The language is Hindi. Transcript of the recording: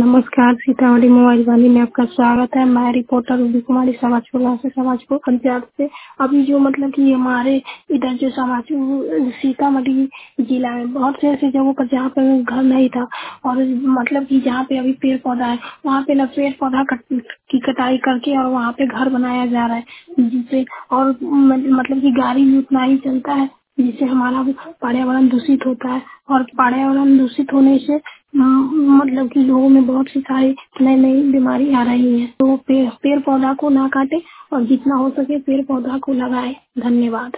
नमस्कार, सीतामढ़ी मोबाइल वाली में आपका स्वागत है। मैं रिपोर्टर रूबी कुमारी समाजपुर से समाजपुर पंचायत से। अभी जो मतलब कि हमारे इधर जो समाजपुर सीतामढ़ी जिला में बहुत से ऐसी जगहों पर जहाँ पे घर नहीं था और मतलब कि जहाँ पे अभी पेड़ पौधा है वहाँ पे ना पेड़ पौधा की कटाई करके और वहाँ पे घर बनाया जा रहा है, जिससे और मतलब कि गाड़ी भी उतना ही चलता है जिससे हमारा पर्यावरण दूषित होता है। और पर्यावरण दूषित होने से मतलब कि लोगों में बहुत सी सारी नई नई बीमारी आ रही है। तो पेड़ पौधा को ना काटे और जितना हो सके पेड़ पौधा को लगाए। धन्यवाद।